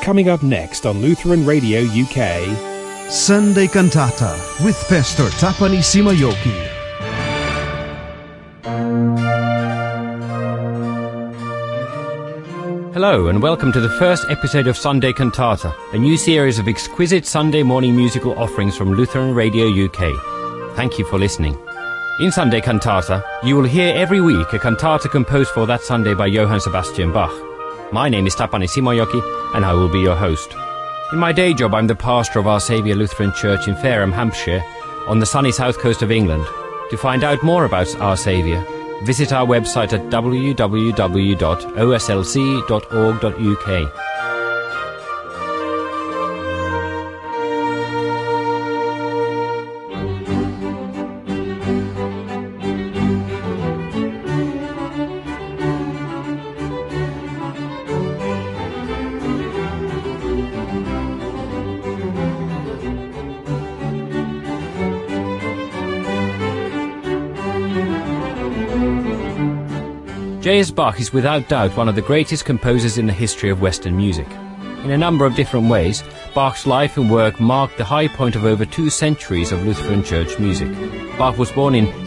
Coming up next on Lutheran Radio UK, Sunday Cantata with Pastor Tapani Simayoki. Hello and welcome to the first episode of Sunday Cantata, a new series of exquisite Sunday morning musical offerings from Lutheran Radio UK. Thank you for listening. In Sunday Cantata, you will hear every week a cantata composed for that Sunday by Johann Sebastian Bach. My name is Tapani Simayoki and I will be your host. In my day job, I'm the pastor of Our Saviour Lutheran Church in Fareham, Hampshire, on the sunny south coast of England. To find out more about Our Saviour, visit our website at www.oslc.org.uk. J.S. Bach is without doubt one of the greatest composers in the history of Western music. In a number of different ways, Bach's life and work marked the high point of over 2 centuries of Lutheran church music. Bach was born in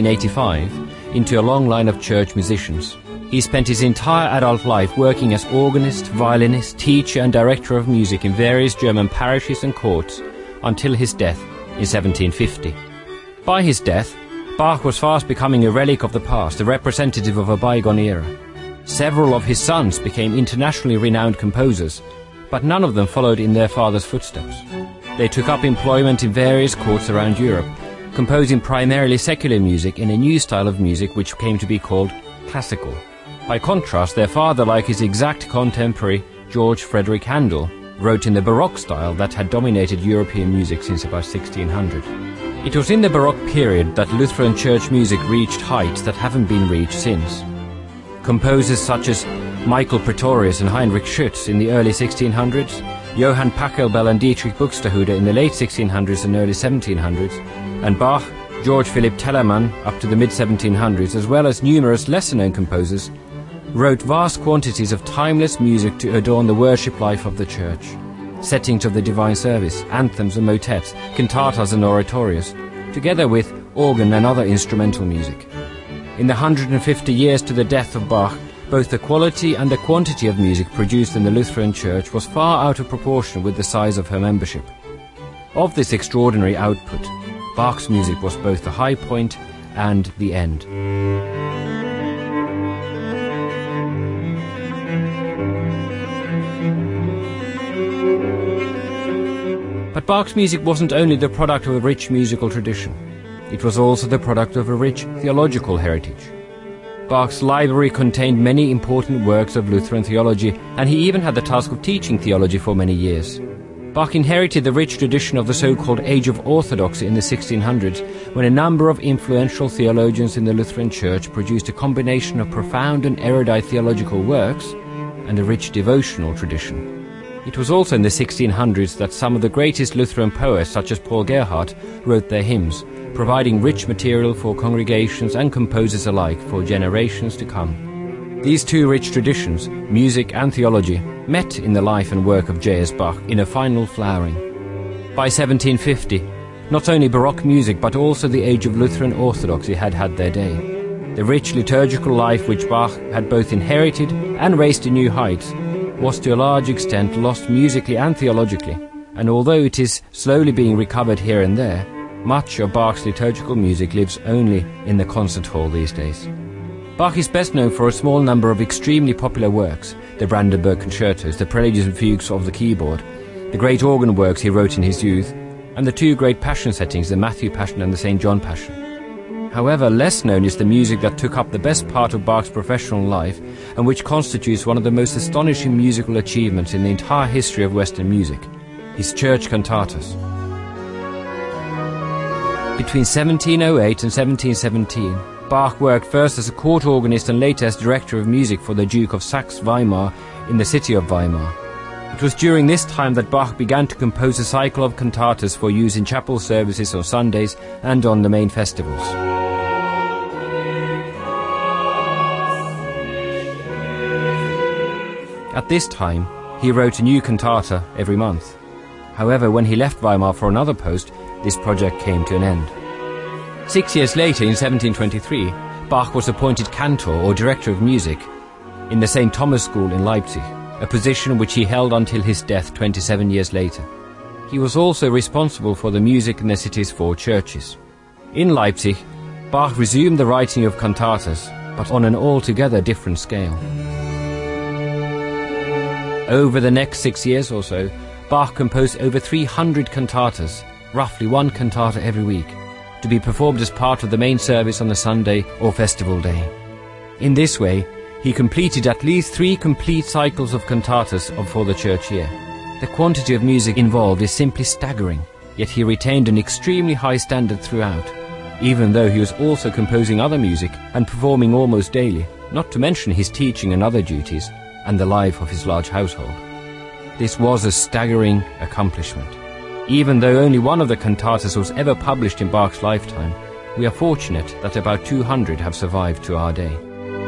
1685 into a long line of church musicians. He spent his entire adult life working as organist, violinist, teacher and director of music in various German parishes and courts until his death in 1750. By his death, Bach was fast becoming a relic of the past, a representative of a bygone era. Several of his sons became internationally renowned composers, but none of them followed in their father's footsteps. They took up employment in various courts around Europe, composing primarily secular music in a new style of music which came to be called classical. By contrast, their father, like his exact contemporary George Frederick Handel, wrote in the Baroque style that had dominated European music since about 1600. It was in the Baroque period that Lutheran church music reached heights that haven't been reached since. Composers such as Michael Pretorius and Heinrich Schütz in the early 1600s, Johann Pachelbel and Dietrich Buxtehude in the late 1600s and early 1700s, and Bach, George Philipp Telemann up to the mid-1700s, as well as numerous lesser-known composers, wrote vast quantities of timeless music to adorn the worship life of the church. Settings of the divine service, anthems and motets, cantatas and oratorios, together with organ and other instrumental music. In the 150 years to the death of Bach, both the quality and the quantity of music produced in the Lutheran Church was far out of proportion with the size of her membership. Of this extraordinary output, Bach's music was both the high point and the end. But Bach's music wasn't only the product of a rich musical tradition. It was also the product of a rich theological heritage. Bach's library contained many important works of Lutheran theology, and he even had the task of teaching theology for many years. Bach inherited the rich tradition of the so-called Age of Orthodoxy in the 1600s, when a number of influential theologians in the Lutheran Church produced a combination of profound and erudite theological works and a rich devotional tradition. It was also in the 1600s that some of the greatest Lutheran poets, such as Paul Gerhardt, wrote their hymns, providing rich material for congregations and composers alike for generations to come. These two rich traditions, music and theology, met in the life and work of J.S. Bach in a final flowering. By 1750, not only Baroque music but also the age of Lutheran Orthodoxy had had their day. The rich liturgical life which Bach had both inherited and raised to new heights was to a large extent lost musically and theologically, and although it is slowly being recovered here and there, much of Bach's liturgical music lives only in the concert hall these days. Bach is best known for a small number of extremely popular works, the Brandenburg Concertos, the Preludes and Fugues of the keyboard, the great organ works he wrote in his youth, and the 2 great Passion settings, the Matthew Passion and the St. John Passion. However, less known is the music that took up the best part of Bach's professional life and which constitutes one of the most astonishing musical achievements in the entire history of Western music, his church cantatas. Between 1708 and 1717, Bach worked first as a court organist and later as director of music for the Duke of Saxe-Weimar in the city of Weimar. It was during this time that Bach began to compose a cycle of cantatas for use in chapel services on Sundays and on the main festivals. At this time, He wrote a new cantata every month. However, when he left Weimar for another post, this project came to an end. 6 years later, in 1723, Bach was appointed cantor or director of music in the St. Thomas School in Leipzig, a position which he held until his death 27 years later. He was also responsible for the music in the city's 4 churches. In Leipzig, Bach resumed the writing of cantatas, but on an altogether different scale. Over the next 6 years or so, Bach composed over 300 cantatas, roughly 1 cantata every week, to be performed as part of the main service on the Sunday or festival day. In this way, he completed at least 3 complete cycles of cantatas for the church year. The quantity of music involved is simply staggering, yet he retained an extremely high standard throughout, even though he was also composing other music and performing almost daily, not to mention his teaching and other duties, and the life of his large household. This was a staggering accomplishment. Even though only one of the cantatas was ever published in Bach's lifetime, we are fortunate that about 200 have survived to our day.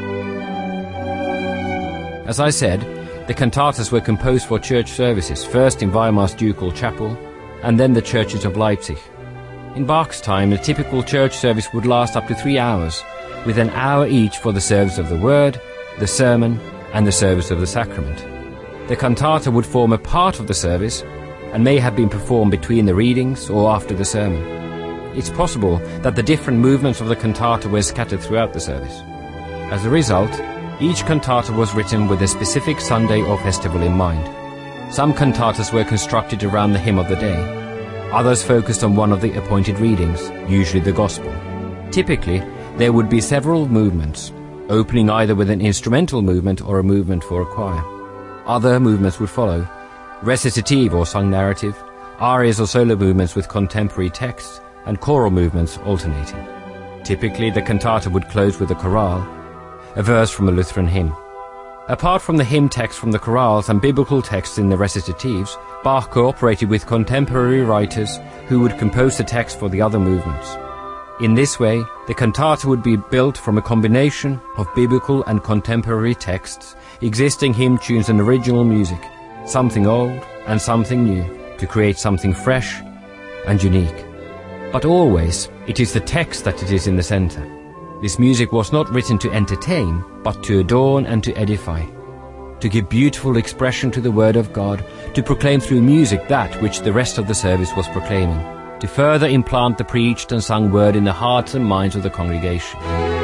As I said, the cantatas were composed for church services, first in Weimar's ducal chapel, and then the churches of Leipzig. In Bach's time, a typical church service would last up to 3 hours, with an hour each for the service of the word, the sermon, and the service of the sacrament. The cantata would form a part of the service and may have been performed between the readings or after the sermon. It's possible that the different movements of the cantata were scattered throughout the service. As a result, each cantata was written with a specific Sunday or festival in mind. Some cantatas were constructed around the hymn of the day. Others focused on one of the appointed readings, usually the Gospel. Typically, there would be several movements, opening either with an instrumental movement or a movement for a choir. Other movements would follow, recitative or sung narrative, arias or solo movements with contemporary texts, and choral movements alternating. Typically, the cantata would close with a chorale, a verse from a Lutheran hymn. Apart from the hymn text from the chorales and biblical texts in the recitatives, Bach cooperated with contemporary writers who would compose the text for the other movements. In this way, the cantata would be built from a combination of biblical and contemporary texts, existing hymn tunes and original music, something old and something new, to create something fresh and unique. But always, it is the text that it is in the center. This music was not written to entertain, but to adorn and to edify, to give beautiful expression to the Word of God, to proclaim through music that which the rest of the service was proclaiming, to further implant the preached and sung word in the hearts and minds of the congregation.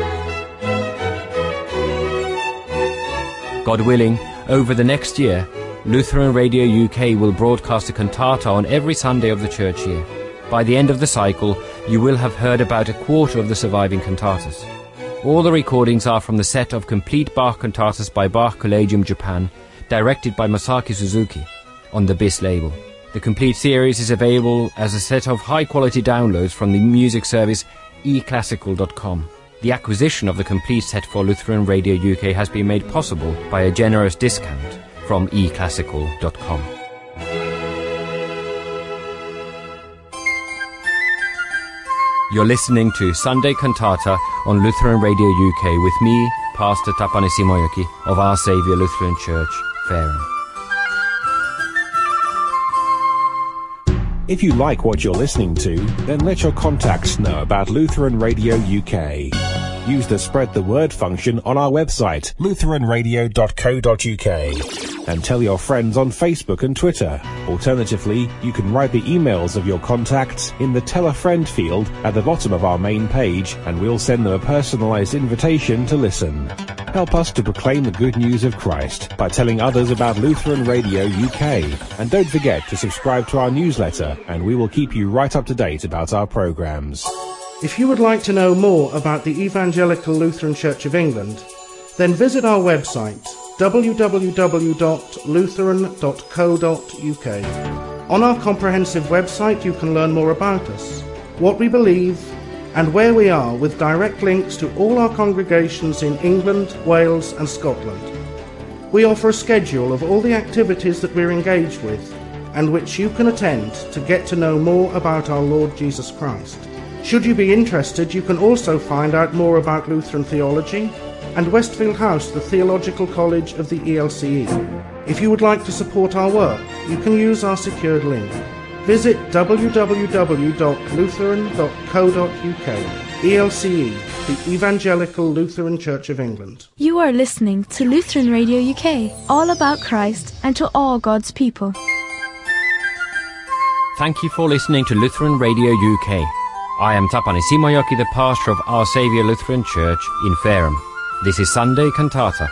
God willing, over the next year, Lutheran Radio UK will broadcast a cantata on every Sunday of the church year. By the end of the cycle, you will have heard about a quarter of the surviving cantatas. All the recordings are from the set of complete Bach cantatas by Bach Collegium Japan, directed by Masaki Suzuki, on the BIS label. The complete series is available as a set of high-quality downloads from the music service eClassical.com. The acquisition of the complete set for Lutheran Radio UK has been made possible by a generous discount from eClassical.com. You're listening to Sunday Cantata on Lutheran Radio UK with me, Pastor Tapani Simojoki of Our Saviour Lutheran Church, Fareham. If you like what you're listening to, then let your contacts know about Lutheran Radio UK. Use the Spread the Word function on our website, lutheranradio.co.uk, and tell your friends on Facebook and Twitter. Alternatively, you can write the emails of your contacts in the Tell a Friend field at the bottom of our main page, and we'll send them a personalised invitation to listen. Help us to proclaim the good news of Christ by telling others about Lutheran Radio UK. And don't forget to subscribe to our newsletter, and we will keep you right up to date about our programmes. If you would like to know more about the Evangelical Lutheran Church of England, then visit our website www.lutheran.co.uk. On our comprehensive website you can learn more about us, what we believe, and where we are, with direct links to all our congregations in England, Wales and Scotland. We offer a schedule of all the activities that we're engaged with and which you can attend to get to know more about our Lord Jesus Christ. Should you be interested, you can also find out more about Lutheran theology and Westfield House, the theological college of the ELCE. If you would like to support our work, you can use our secured link. Visit www.lutheran.co.uk. ELCE, the Evangelical Lutheran Church of England. You are listening to Lutheran Radio UK, all about Christ and to all God's people. Thank you for listening to Lutheran Radio UK. I am Tapani Simojoki, the pastor of Our Saviour Lutheran Church in Fareham. This is Sunday Cantata.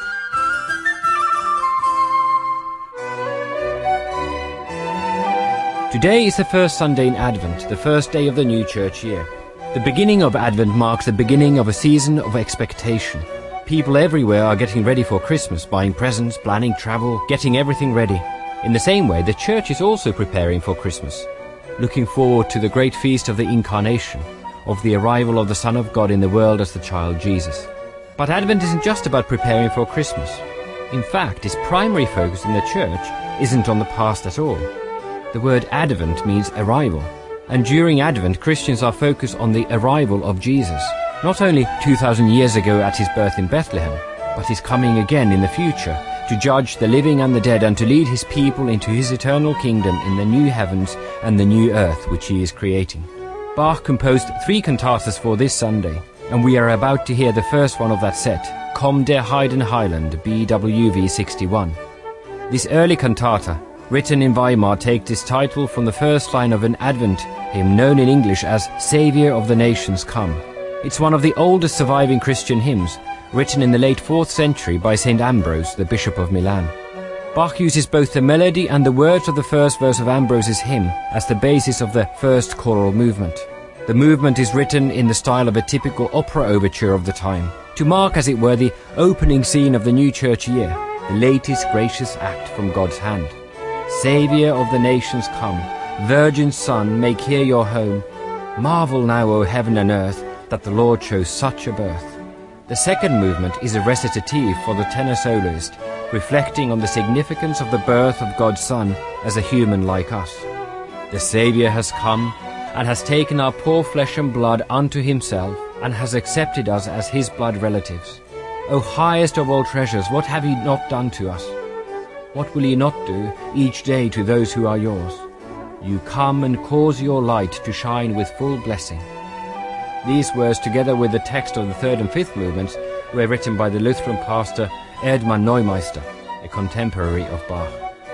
Today is the first Sunday in Advent, the first day of the new church year. The beginning of Advent marks the beginning of a season of expectation. People everywhere are getting ready for Christmas, buying presents, planning travel, getting everything ready. In the same way, the church is also preparing for Christmas, looking forward to the great feast of the Incarnation, of the arrival of the Son of God in the world as the child Jesus. But Advent isn't just about preparing for Christmas. In fact, its primary focus in the church isn't on the past at all. The word Advent means arrival. And during Advent, Christians are focused on the arrival of Jesus, not only 2,000 years ago at his birth in Bethlehem, but his coming again in the future to judge the living and the dead and to lead his people into his eternal kingdom in the new heavens and the new earth which he is creating. Bach composed 3 cantatas for this Sunday, and we are about to hear the first one of that set, Komm der Heiden Heiland, BWV 61. This early cantata, written in Weimar, takes its title from the first line of an Advent hymn known in English as Saviour of the Nations Come. It's one of the oldest surviving Christian hymns, written in the late 4th century by St. Ambrose, the Bishop of Milan. Bach uses both the melody and the words of the first verse of Ambrose's hymn as the basis of the first choral movement. The movement is written in the style of a typical opera overture of the time, to mark, as it were, the opening scene of the new church year, the latest gracious act from God's hand. Saviour of the nations come, Virgin Son, make here your home. Marvel now, O heaven and earth, that the Lord chose such a birth. The second movement is a recitative for the tenor soloist, reflecting on the significance of the birth of God's Son as a human like us. The Saviour has come, and has taken our poor flesh and blood unto himself, and has accepted us as his blood relatives. O highest of all treasures, what have ye not done to us? What will ye not do each day to those who are yours? You come and cause your light to shine with full blessing. These words, together with the text of the 3rd and 5th movements, were written by the Lutheran pastor Erdmann Neumeister, a contemporary of Bach.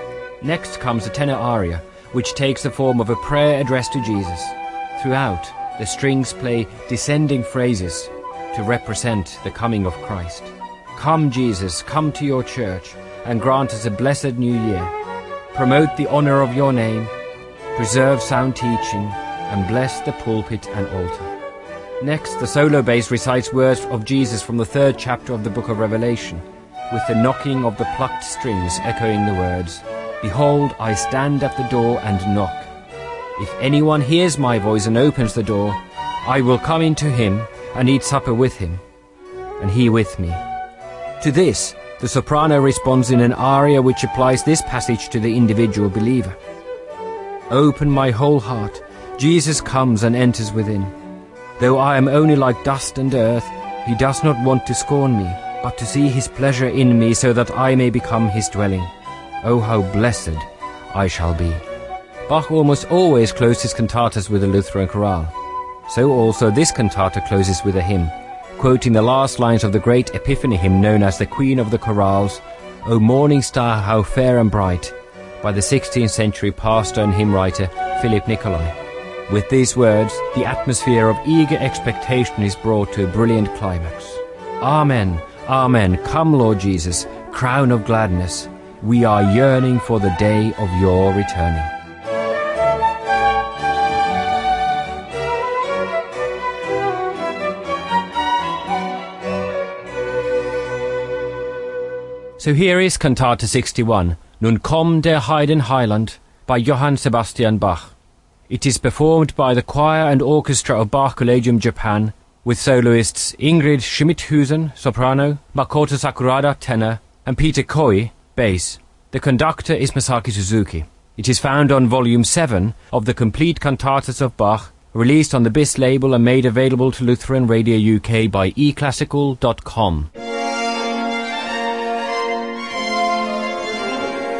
Next comes the tenor aria, which takes the form of a prayer addressed to Jesus. Throughout, the strings play descending phrases to represent the coming of Christ. Come, Jesus, come to your church, and grant us a blessed new year. Promote the honor of your name, preserve sound teaching, and bless the pulpit and altar. Next, the solo bass recites words of Jesus from the 3rd chapter of the book of Revelation, with the knocking of the plucked strings echoing the words, Behold, I stand at the door and knock. If anyone hears my voice and opens the door, I will come into him and eat supper with him, and he with me. To this, the soprano responds in an aria which applies this passage to the individual believer. Open my whole heart, Jesus comes and enters within. Though I am only like dust and earth, he does not want to scorn me, but to see his pleasure in me so that I may become his dwelling. Oh, how blessed I shall be. Bach almost always closed his cantatas with a Lutheran chorale. So also this cantata closes with a hymn, quoting the last lines of the great Epiphany hymn known as the Queen of the Chorales, O morning star, how fair and bright, by the 16th century pastor and hymn writer Philip Nicolai. With these words, the atmosphere of eager expectation is brought to a brilliant climax. Amen, amen, come Lord Jesus, crown of gladness, we are yearning for the day of your returning. So here is Cantata 61, Nun komm der Heiden Heiland, by Johann Sebastian Bach. It is performed by the choir and orchestra of Bach Collegium Japan, with soloists Ingrid Schmidhusen, soprano, Makoto Sakurada, tenor, and Peter Koi, bass. The conductor is Masaki Suzuki. It is found on Volume 7 of the Complete Cantatas of Bach, released on the BIS label and made available to Lutheran Radio UK by eClassical.com.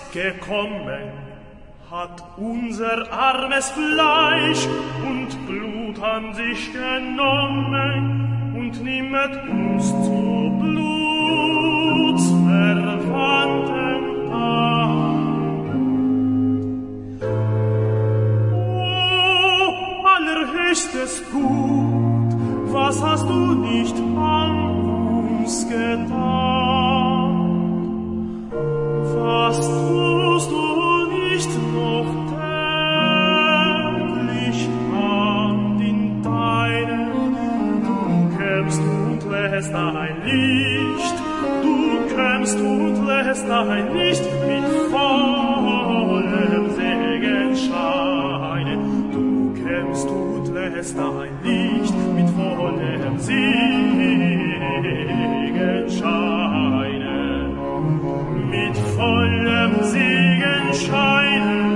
gekommen, hat unser armes Fleisch und Blut an sich genommen und nimmet uns zu Blutsverwandten an. O allerhöchstes Gut, was hast du nicht an uns getan? Was tust du nicht noch täglich an in deinem? Du kämst und lässt dein Licht, du kämst und lässt dein Licht mit vollem Segen scheinen. Du kämst und lässt dein Licht mit vollem Segen scheinen. Mit vollem Segen scheinen.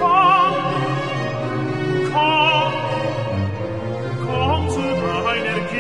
Komm zu deiner Kirche.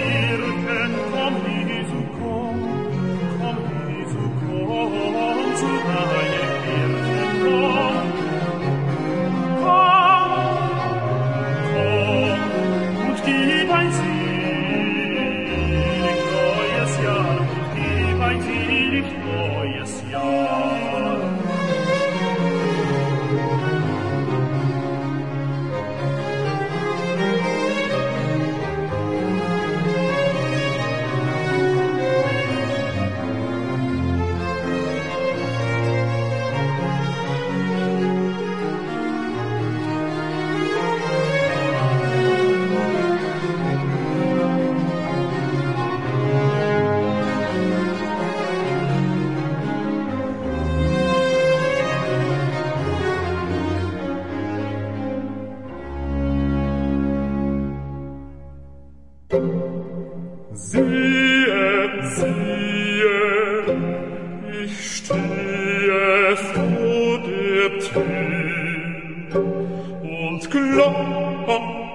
Siehe, siehe, ich stehe vor der Tür und klopfe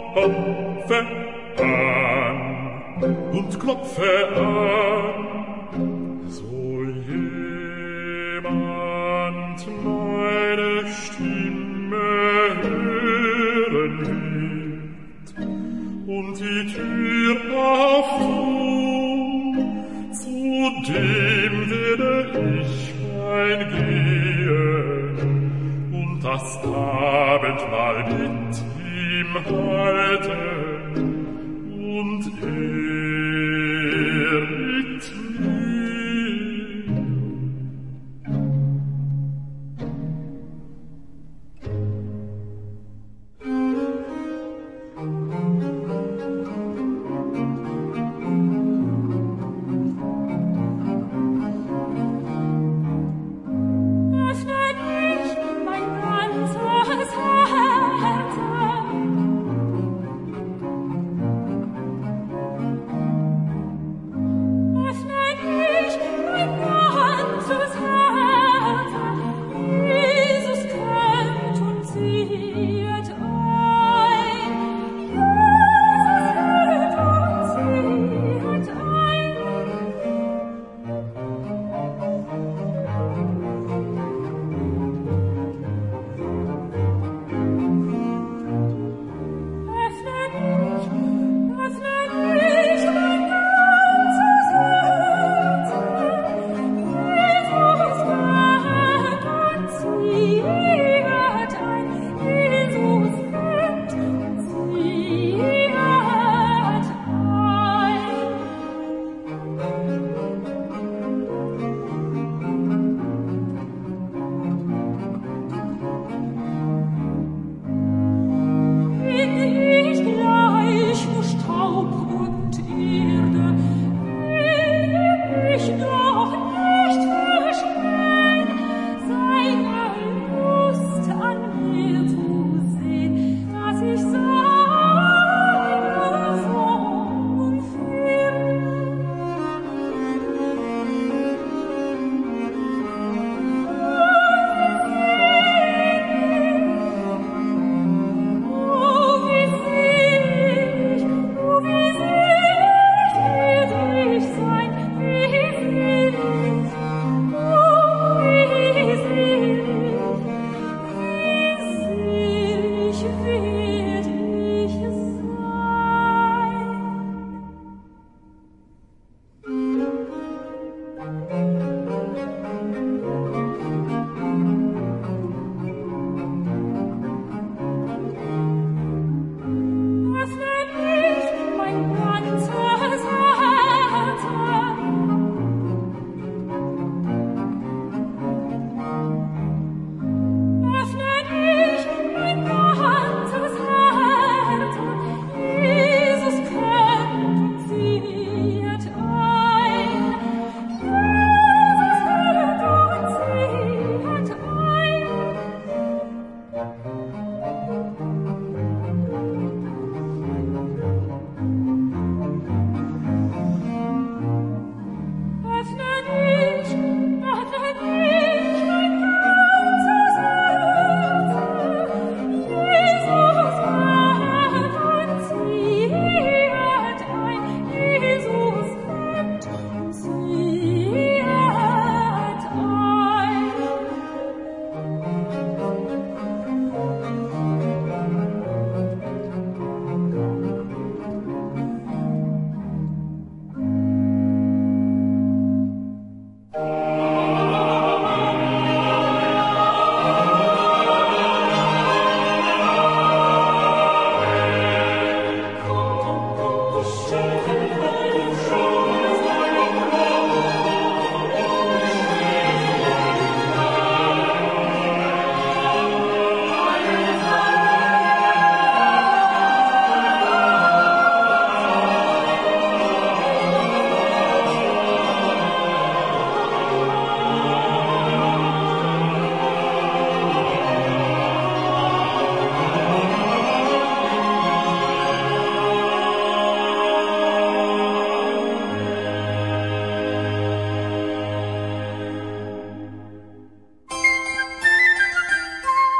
an, soll jemand meine Stimme hören wird und die Tür auftun, zu dem werde ich eingehen und das Abendmahl mit ihm halten und mit mir.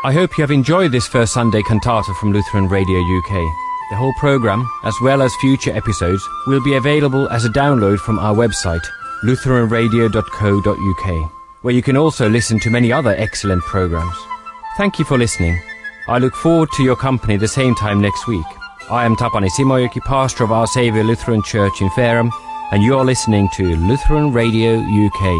I hope you have enjoyed this first Sunday cantata from Lutheran Radio UK. The whole programme, as well as future episodes, will be available as a download from our website, lutheranradio.co.uk, where you can also listen to many other excellent programmes. Thank you for listening. I look forward to your company the same time next week. I am Tapani Simojoki, pastor of Our Saviour Lutheran Church in Fareham, and you are listening to Lutheran Radio UK.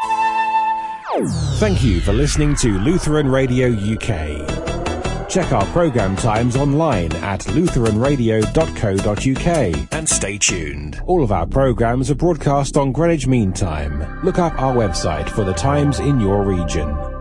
Thank you for listening to Lutheran Radio UK. Check our programme times online at lutheranradio.co.uk and stay tuned. All of our programmes are broadcast on Greenwich Mean Time. Look up our website for the times in your region.